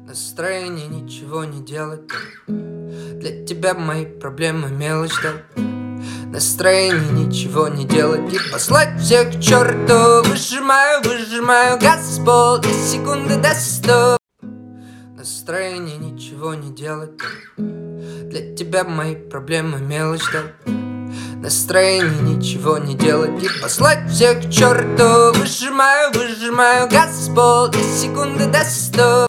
Настроение ничего не делать. Для тебя мои проблемы мелочь, да. Настроение ничего не делать и послать всех к черту. Выжимаю газ в пол и секунды до 100. Настроение ничего не делать. Для тебя мои проблемы мелочь, да. Настроение ничего не делать и послать всех к черту. Выжимаю газ в пол и секунды до 100.